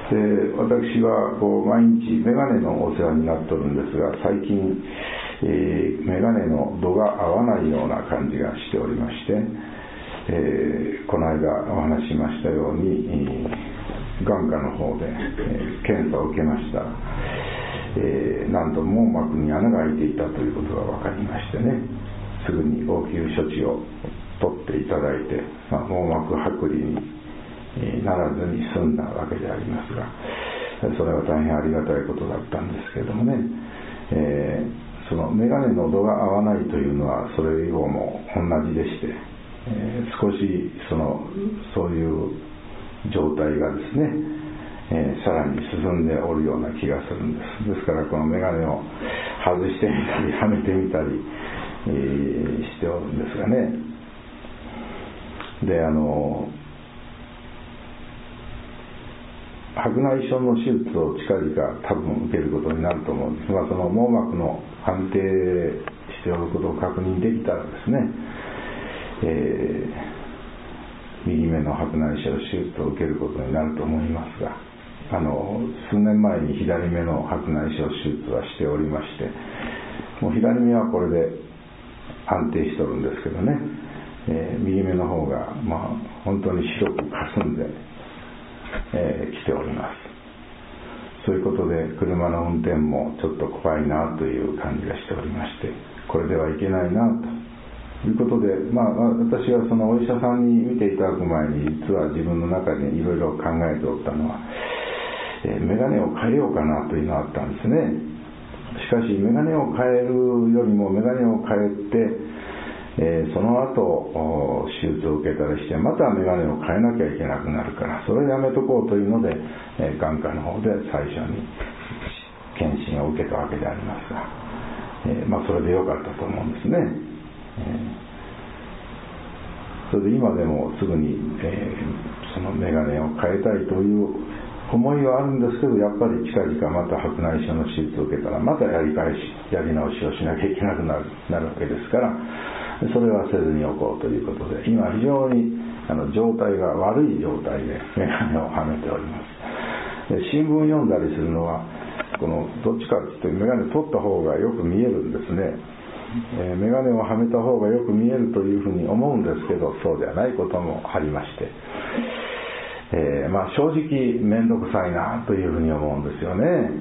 で、私は毎日メガネのお世話になっておるんですが、最近、メガネの度が合わないような感じがしておりまして、この間お話ししましたように、眼科の方で、検査を受けました。なんと網膜に穴が開いていたということが分かりましてね、すぐに応急処置を取っていただいて、網膜剥離にならずに済んだわけでありますが、それは大変ありがたいことだったんですけれどもね、そのメガネの度が合わないというのはそれ以後も同じでして、少しそういう状態がですね、さらに進んでおるような気がするんです。ですからこのメガネを外してみたりはめてみたり、しておるんですがね。で、白内障の手術を近々多分受けることになると思うんですが、その網膜の安定しておることを確認できたらですね、右目の白内障手術を受けることになると思いますが、数年前に左目の白内障手術はしておりまして、もう左目はこれで安定しておるんですけどね、右目の方が本当に白く霞んで来ております。そういうことで車の運転もちょっと怖いなという感じがしておりまして、これではいけないなということで、私はそのお医者さんに見ていただく前に実は自分の中でいろいろ考えておったのは、メガネを変えようかなというのがあったんですね。しかしメガネを変えるよりもメガネを変えて、その後手術を受けたりしてまたメガネを変えなきゃいけなくなるから、それをやめとこうというので、眼科の方で最初に検診を受けたわけでありますが、それでよかったと思うんですね。それで今でもすぐに、そのメガネを変えたいという思いはあるんですけど、やっぱり近々また白内障の手術を受けたらまたやり直しをしなきゃいけなくなるわけですから、それはせずにおこうということで、今非常に状態が悪い状態でメガネをはめております。で、新聞読んだりするのはどっちかというとメガネ取った方がよく見えるんですね。メガネをはめた方がよく見えるというふうに思うんですけど、そうではないこともありまして、正直面倒くさいなというふうに思うんですよね。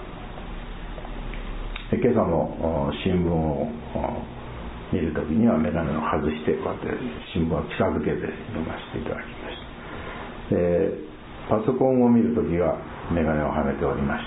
今朝も新聞を見るときにはメガネを外してこうやって新聞を近づけて読ませていただきました。パソコンを見るときはメガネをはめておりました。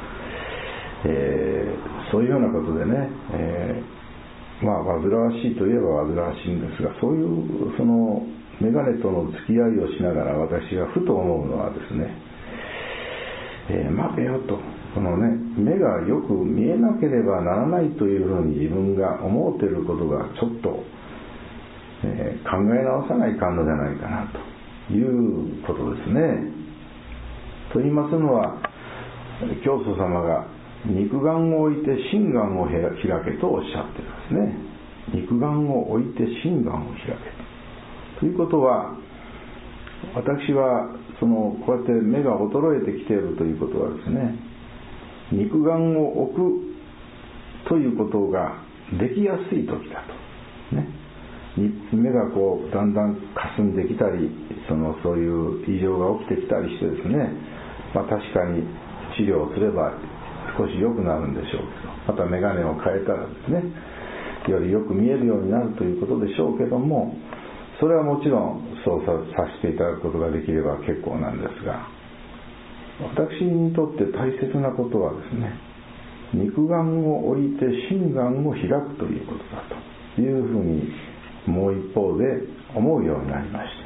そういうようなことでね、煩わしいといえば煩わしいんですが、そういうメガネとの付き合いをしながら私がふと思うのはですね、待てよと、目がよく見えなければならないというふうに自分が思っていることがちょっと、考え直さないかんのじゃないかなということですね。と言いますのは、教祖様が肉眼を置いて心眼を開けとおっしゃっているんですね。肉眼を置いて心眼を開けということは、私はこうやって目が衰えてきているということはですね、肉眼を置くということができやすい時だと、ね、目がだんだん霞んできたり、そういう異常が起きてきたりしてですね、確かに治療をすれば少し良くなるんでしょうけど、また眼鏡を変えたらですね、よりよく見えるようになるということでしょうけども、それはもちろんそうさせていただくことができれば結構なんですが、私にとって大切なことはですね、肉眼を置いて心眼を開くということだというふうにもう一方で思うようになりました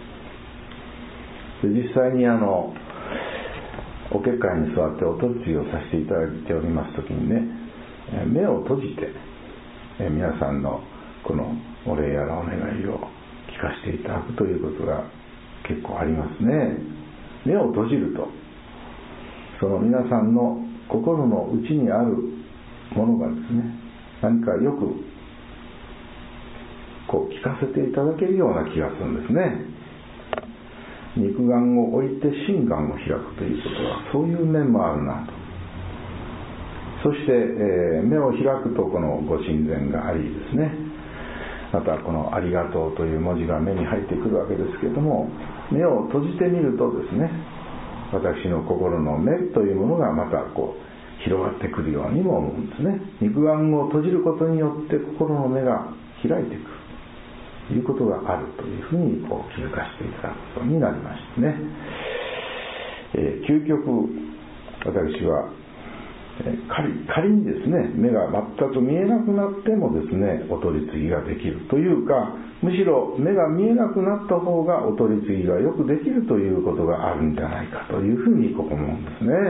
。で、実際にお結界に座っておとついをさせていただいておりますときにね、目を閉じて皆さんのこのお礼やらお願いを聞かせていただくということが結構ありますね。目を閉じると、その皆さんの心の内にあるものがですね、何かよく聞かせていただけるような気がするんですね。 肉眼を置いて心眼を開くということはそういう面もあるなと。そして、目を開くとこのご神前がありですね、またこのありがとうという文字が目に入ってくるわけですけれども、目を閉じてみるとですね、私の心の目というものがまたこう広がってくるようにも思うんですね。肉眼を閉じることによって心の目が開いていくということがあるというふうにこう気づかせていただくことになりましたね。究極私は仮にですね、目が全く見えなくなってもですね、お取り次ぎができるというか、むしろ目が見えなくなった方がお取り次ぎがよくできるということがあるんじゃないかというふうにここ思うんですね。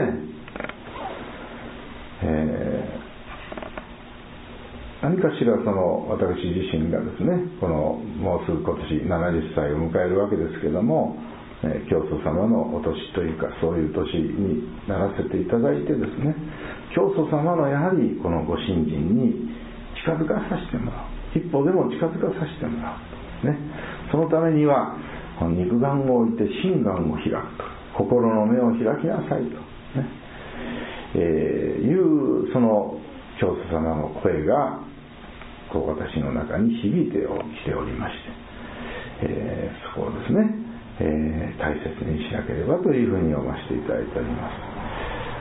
何かしらその私自身がですね、このもうすぐ今年70歳を迎えるわけですけども、教祖様のお年というかそういう年にならせていただいてですね、教祖様のやはりこのご信心に近づかさせてもらう、一歩でも近づかさせてもらう、ね、そのためには肉眼を置いて心眼を開くと、心の目を開きなさいと、ねいうその教祖様の声がこう私の中に響いてきておりまして、そこをですね大切にしなければというふうに読ませていただいております。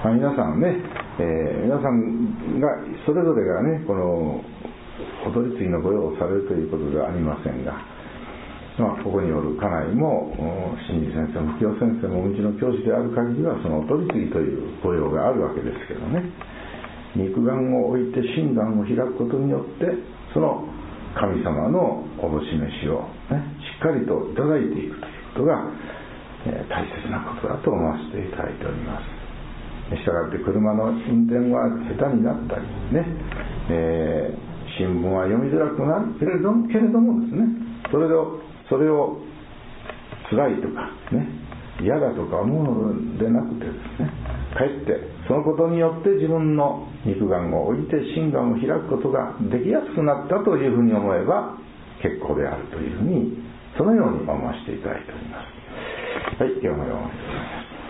皆さんね、皆さんがそれぞれがね、このお取り次ぎの御用をされるということではありませんが、ここにおる家内も新次先生も清先生もうちの教師である限りはそのお取り次ぎという御用があるわけですけどね、肉眼を置いて心眼を開くことによってその神様のおぼし召しを、ね、しっかりといただいていくということが、大切なことだと思わせていただいております。したがって車の運転は下手になったりね、新聞は読みづらくなるけれどもですね、それを辛いとかね、嫌だとか思うのでなくてですね、かえってそのことによって自分の肉眼を置いて心眼を開くことができやすくなったというふうに思えば結構であるというふうに、そのように思わせていただいております。はい、今日も読ませていただきます。